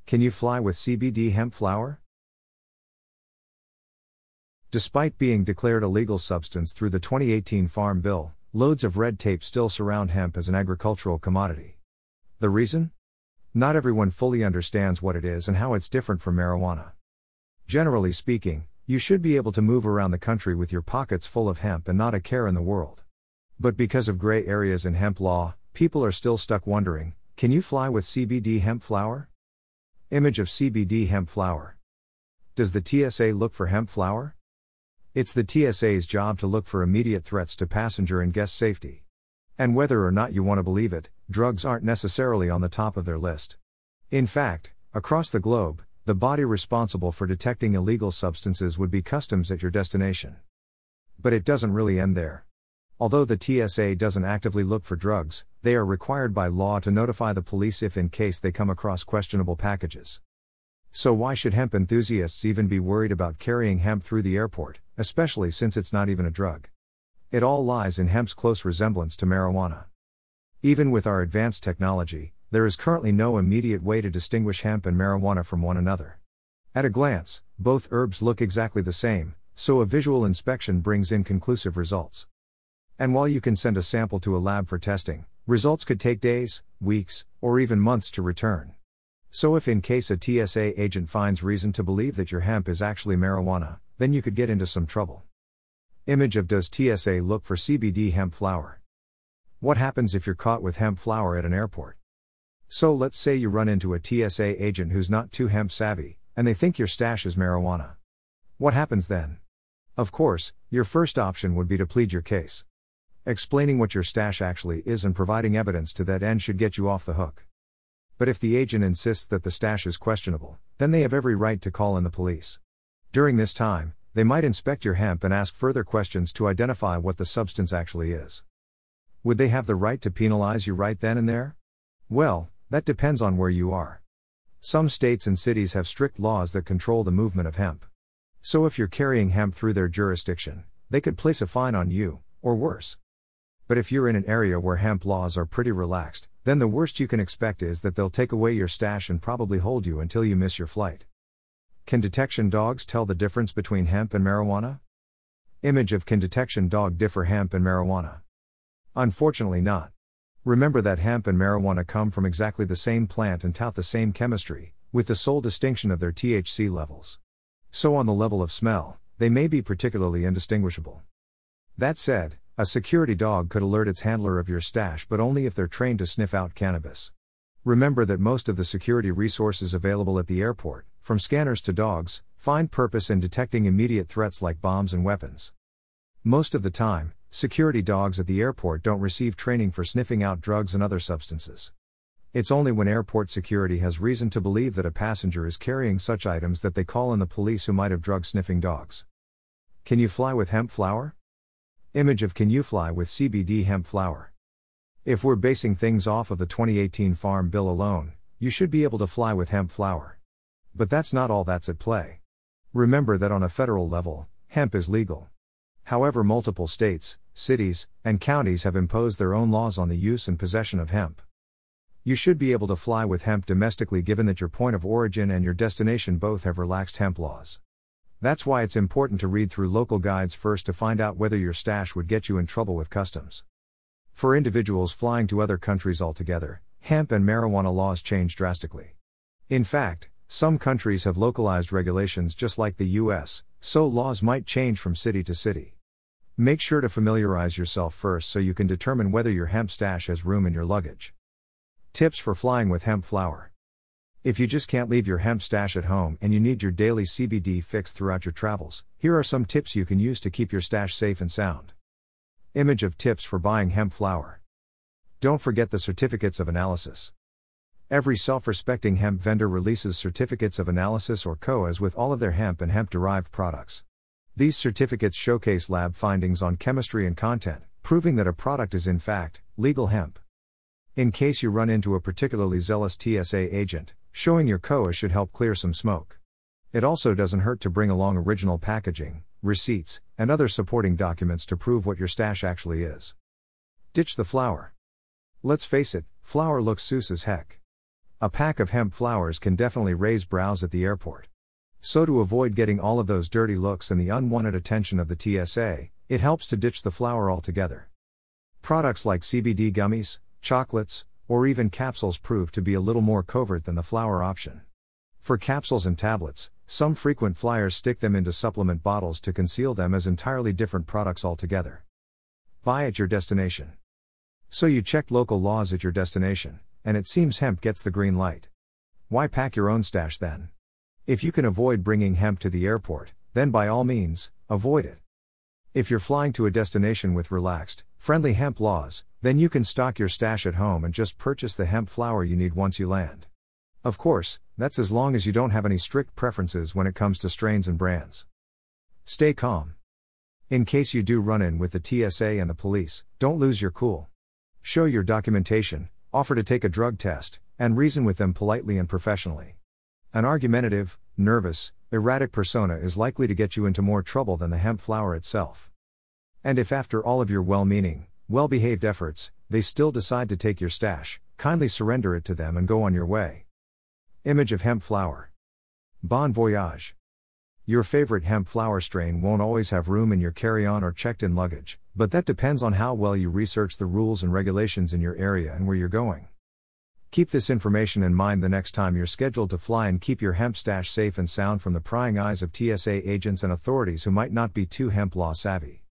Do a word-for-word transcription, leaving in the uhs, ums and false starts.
Can you fly with C B D hemp flower? Despite being declared a legal substance through the twenty eighteen Farm Bill, loads of red tape still surround hemp as an agricultural commodity. The reason? Not everyone fully understands what it is and how it's different from marijuana. Generally speaking, you should be able to move around the country with your pockets full of hemp and not a care in the world. But because of gray areas in hemp law, people are still stuck wondering, can you fly with C B D hemp flower? Image of C B D hemp flower. Does the T S A look for hemp flower? It's the T S A's job to look for immediate threats to passenger and guest safety. And whether or not you want to believe it, drugs aren't necessarily on the top of their list. In fact, across the globe, the body responsible for detecting illegal substances would be customs at your destination. But it doesn't really end there. Although the T S A doesn't actively look for drugs, they are required by law to notify the police if in case they come across questionable packages. So why should hemp enthusiasts even be worried about carrying hemp through the airport, especially since it's not even a drug? It all lies in hemp's close resemblance to marijuana. Even with our advanced technology, there is currently no immediate way to distinguish hemp and marijuana from one another. At a glance, both herbs look exactly the same, so a visual inspection brings inconclusive results. And while you can send a sample to a lab for testing, results could take days, weeks, or even months to return. So if in case a T S A agent finds reason to believe that your hemp is actually marijuana, then you could get into some trouble. Image of does T S A look for C B D hemp flower? What happens if you're caught with hemp flower at an airport? So let's say you run into a T S A agent who's not too hemp savvy, and they think your stash is marijuana. What happens then? Of course, your first option would be to plead your case. Explaining what your stash actually is and providing evidence to that end should get you off the hook. But if the agent insists that the stash is questionable, then they have every right to call in the police. During this time, they might inspect your hemp and ask further questions to identify what the substance actually is. Would they have the right to penalize you right then and there? Well, that depends on where you are. Some states and cities have strict laws that control the movement of hemp. So if you're carrying hemp through their jurisdiction, they could place a fine on you, or worse. But if you're in an area where hemp laws are pretty relaxed, then the worst you can expect is that they'll take away your stash and probably hold you until you miss your flight. Can detection dogs tell the difference between hemp and marijuana? Image of can detection dog differ hemp and marijuana? Unfortunately not. Remember that hemp and marijuana come from exactly the same plant and tout the same chemistry, with the sole distinction of their T H C levels. So on the level of smell, they may be particularly indistinguishable. That said, a security dog could alert its handler of your stash, but only if they're trained to sniff out cannabis. Remember that most of the security resources available at the airport, from scanners to dogs, find purpose in detecting immediate threats like bombs and weapons. Most of the time, security dogs at the airport don't receive training for sniffing out drugs and other substances. It's only when airport security has reason to believe that a passenger is carrying such items that they call in the police, who might have drug-sniffing dogs. Can you fly with hemp flower? Image of can you fly with C B D hemp flower? If we're basing things off of the twenty eighteen Farm Bill alone, you should be able to fly with hemp flower. But that's not all that's at play. Remember that on a federal level, hemp is legal. However, multiple states, cities, and counties have imposed their own laws on the use and possession of hemp. You should be able to fly with hemp domestically given that your point of origin and your destination both have relaxed hemp laws. That's why it's important to read through local guides first to find out whether your stash would get you in trouble with customs. For individuals flying to other countries altogether, hemp and marijuana laws change drastically. In fact, some countries have localized regulations just like the U S, so laws might change from city to city. Make sure to familiarize yourself first so you can determine whether your hemp stash has room in your luggage. Tips for flying with hemp flower. If you just can't leave your hemp stash at home and you need your daily C B D fix throughout your travels, here are some tips you can use to keep your stash safe and sound. Image of tips for buying hemp flower. Don't forget the certificates of analysis. Every self-respecting hemp vendor releases certificates of analysis or C O As with all of their hemp and hemp-derived products. These certificates showcase lab findings on chemistry and content, proving that a product is in fact legal hemp. In case you run into a particularly zealous T S A agent, showing your C O A should help clear some smoke. It also doesn't hurt to bring along original packaging, receipts, and other supporting documents to prove what your stash actually is. Ditch the flower. Let's face it, flower looks sus as heck. A pack of hemp flowers can definitely raise brows at the airport. So to avoid getting all of those dirty looks and the unwanted attention of the T S A, it helps to ditch the flower altogether. Products like C B D gummies, chocolates, or even capsules prove to be a little more covert than the flower option. For capsules and tablets, some frequent flyers stick them into supplement bottles to conceal them as entirely different products altogether. Buy at your destination. So you checked local laws at your destination, and it seems hemp gets the green light. Why pack your own stash then? If you can avoid bringing hemp to the airport, then by all means, avoid it. If you're flying to a destination with relaxed, friendly hemp laws, then you can stock your stash at home and just purchase the hemp flower you need once you land. Of course, that's as long as you don't have any strict preferences when it comes to strains and brands. Stay calm. In case you do run in with the T S A and the police, don't lose your cool. Show your documentation, offer to take a drug test, and reason with them politely and professionally. An argumentative, nervous, erratic persona is likely to get you into more trouble than the hemp flower itself. And if after all of your well-meaning, well-behaved efforts, they still decide to take your stash, kindly surrender it to them and go on your way. Image of hemp flower. Bon voyage. Your favorite hemp flower strain won't always have room in your carry-on or checked-in luggage, but that depends on how well you research the rules and regulations in your area and where you're going. Keep this information in mind the next time you're scheduled to fly, and keep your hemp stash safe and sound from the prying eyes of T S A agents and authorities who might not be too hemp law savvy.